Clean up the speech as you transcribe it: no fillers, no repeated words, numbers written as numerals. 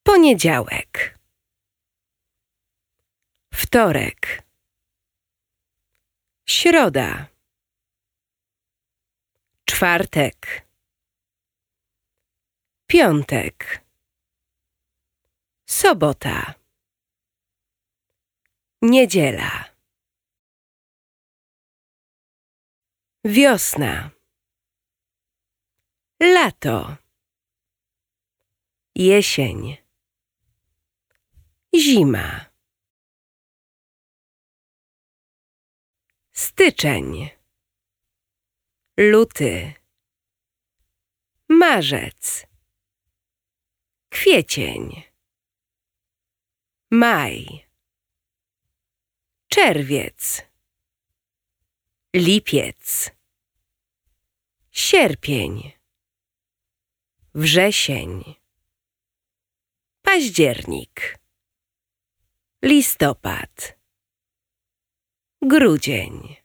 Poniedziałek, wtorek, środa, czwartek, piątek, sobota, niedziela, wiosna, lato, jesień, zima, styczeń, luty, marzec, kwiecień, maj, czerwiec, lipiec, sierpień, wrzesień, październik, listopad, grudzień.